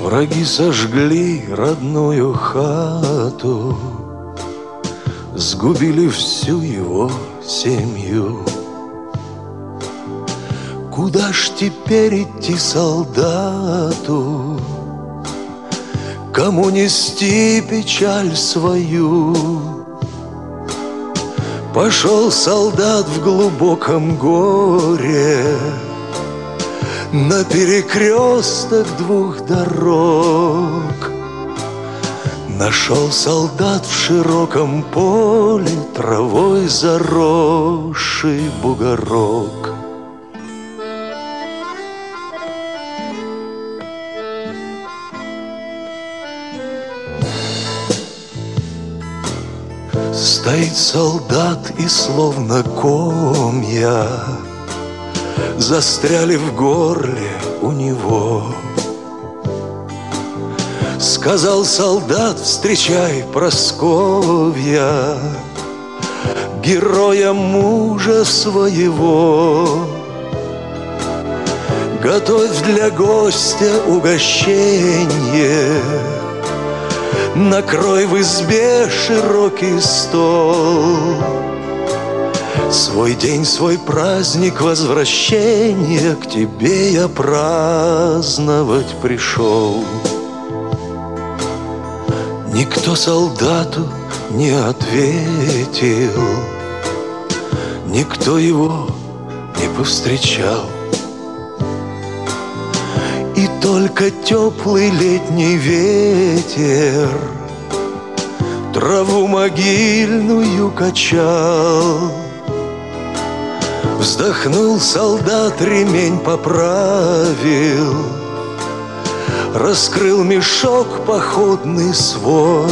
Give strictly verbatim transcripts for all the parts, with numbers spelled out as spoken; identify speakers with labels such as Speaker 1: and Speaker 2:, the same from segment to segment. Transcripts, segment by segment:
Speaker 1: Враги сожгли родную хату, сгубили всю его семью. Куда ж теперь идти солдату? Кому нести печаль свою? Пошел солдат в глубоком горе на перекресток двух дорог. Нашел солдат в широком поле травой заросший бугорок. Стоит солдат, и словно комья застряли в горле у него. Сказал солдат, встречай, Прасковья, героя мужа своего. Готовь для гостя угощение, накрой в избе широкий стол. Свой день, свой праздник возвращения к тебе я праздновать пришел. Никто солдату не ответил, никто его не повстречал. И только теплый летний ветер траву могильную качал. Вздохнул солдат, ремень поправил, раскрыл мешок походный свой,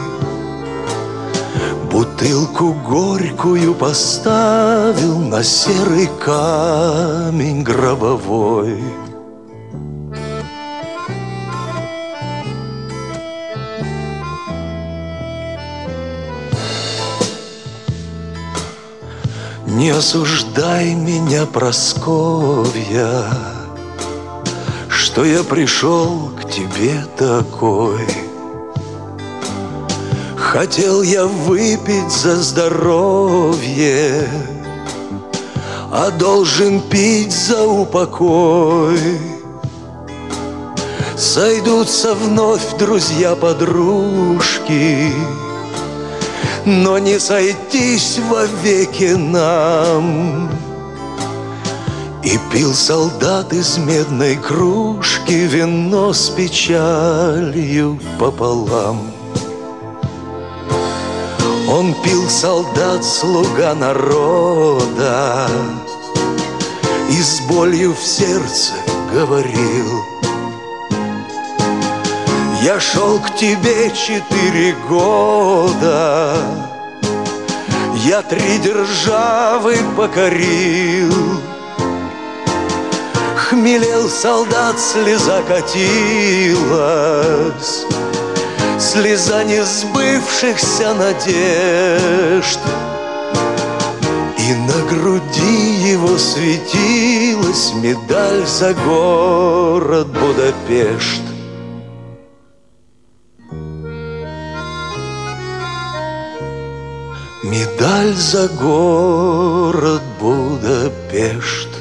Speaker 1: бутылку горькую поставил на серый камень гробовой. Не осуждай меня, Прасковья, что я пришел к тебе такой. Хотел я выпить за здоровье, а должен пить за упокой. Сойдутся вновь друзья-подружки, но не сойтись вовеки нам. И пил солдат из медной кружки вино с печалью пополам. Он пил, солдат, слуга народа, и с болью в сердце говорил: я шел к тебе четыре года, я три державы покорил. Хмелел солдат, слеза катилась, слеза несбывшихся надежд. И на груди его светилась медаль за город Будапешт. Медаль за город Будапешт.